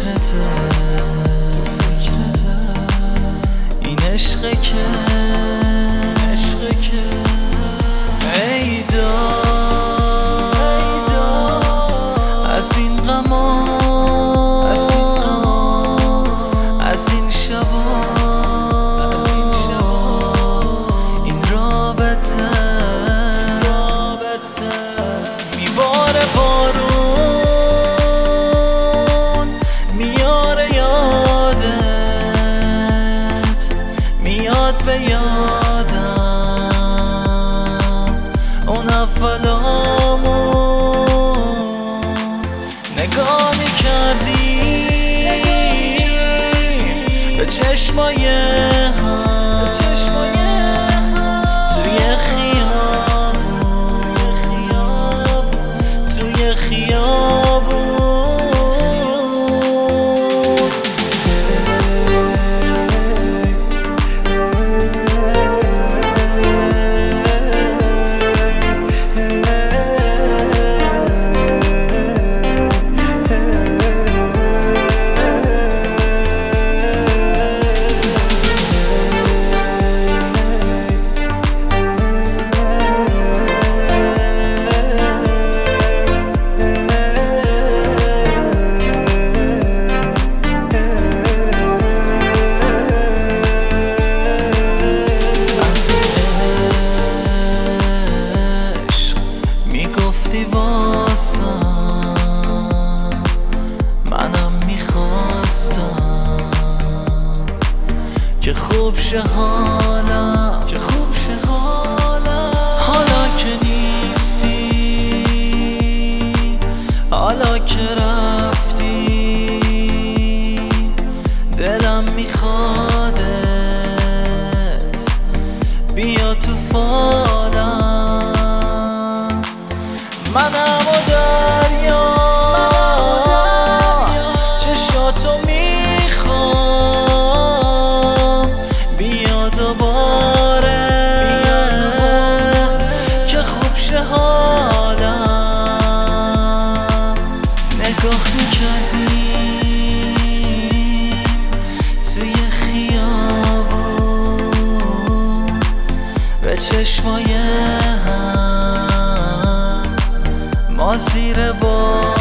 فکرته این عشقه که ای داد از این غما، از این شبا، این رابطه میباره بارون، میاره یادت، میاد به یادم اون اولامون. نگاه میکردی به چشمای هم توی خیابون، توی خیابون. گفتی واسم منم میخواستم که خوب شه حالم، حالا که نیستی، حالا که رفتی، دلم میخوادت بیا تو فالم. منم و دریا چشاتو میخوام بیا دوباره که خوب شه حالم. نگاه میکردیم توی خیابون به چشمای هم، ما زیر باد